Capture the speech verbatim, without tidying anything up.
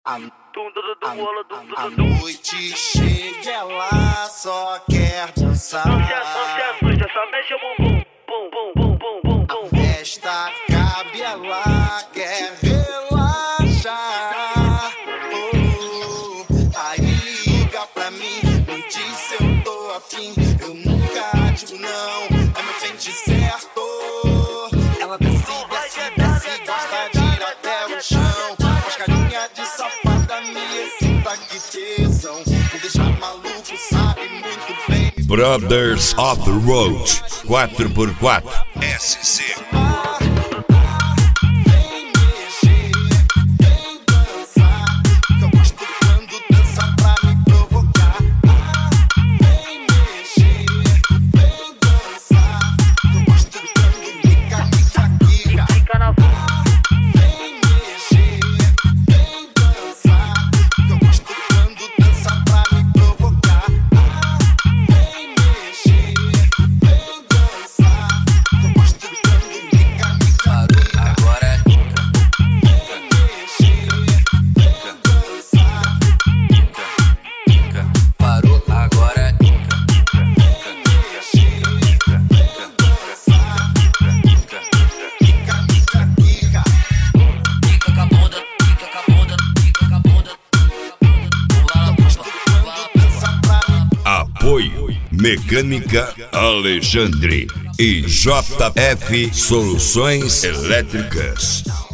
A noite chega, ela só quer dançar. Não se assusta, só mexe o bumbum. Bum, bum, bum, bum, bum, bum. A festa cabe, ela quer relaxar. Oh, aí liga pra mim, me diz se eu tô afim. Eu nunca digo não, é meu pente certo. Ela desce, desce, desce, gosta de ir até o chão. As carinhas de safada me excita, que tesão. Me deixa maluco, sabe muito bem. Brothers of the Road quatro por quatro S C. Vem mexer, vem dançar, que eu gosto quando dança pra me provocar. Vem mexer, vem dançar, que eu gosto quando fica, fica, fica. Fica na Vem mexer, vem dançar, que eu gosto quando dança pra me provocar. Vem mexer, vem dançar, que eu gosto quando fica, fica. Agora quica, Vem mexer, vem dançar. quica, quica, parou, agora quica, quica, quica, quica, quica, quica, quica, quica com a bunda, quica com a bunda, quica com a bunda, Apoio Mecânica Alexandre e J F Soluções Elétricas.